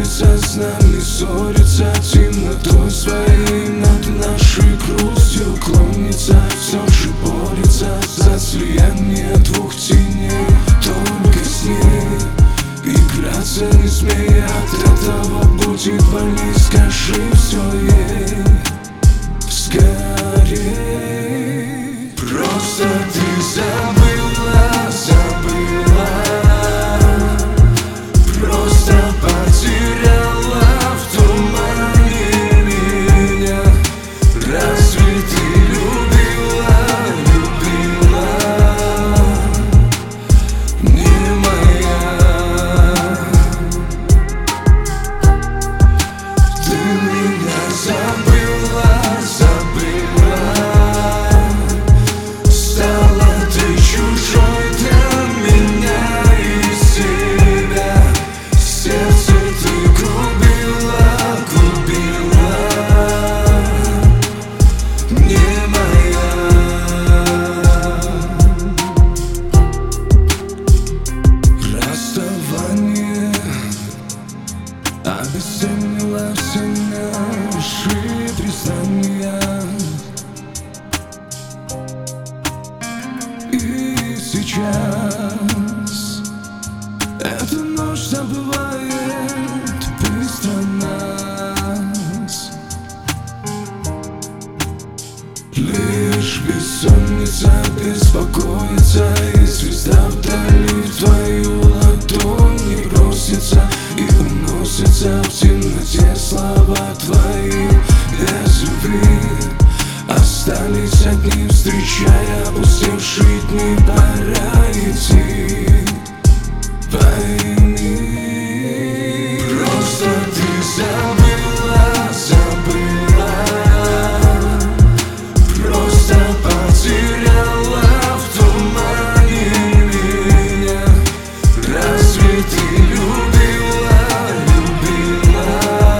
борется с нами, ссорится темнотой своей над нашей грустью клонится, все же борется за слияние двух теней. Только с ней играться не смей, от этого будет больней. Скажи все ей скорей. Просто ты забыла, забыла, просто потеряла в тумане меня. Разве ты любила, любила? Не моя. Ты меня забыла, забыла, стала ты чужой для меня и себя. Сердце ты губила, губила, не моя. Расставание обесценило все наши признания. И сейчас эта ночь забывает быстро нас. Лишь бессонница беспокоится, и звезда вдали в твою ладонь не бросится, и уносятся в темноте слова твои. Без любви остались одни, встречая опустевшие дни. Пора идти, пойми. Просто ты забыла, забыла, просто потеряла в тумане меня. Разве ты любила, любила?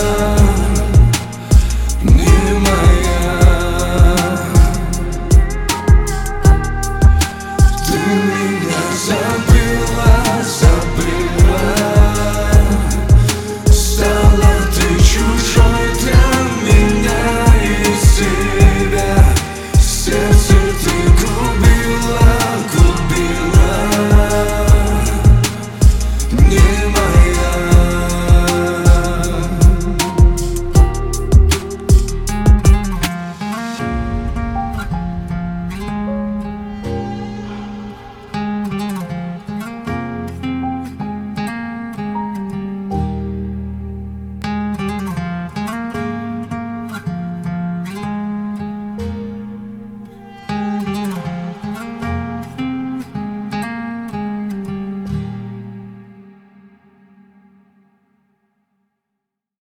Не моя. Ты меня забыла.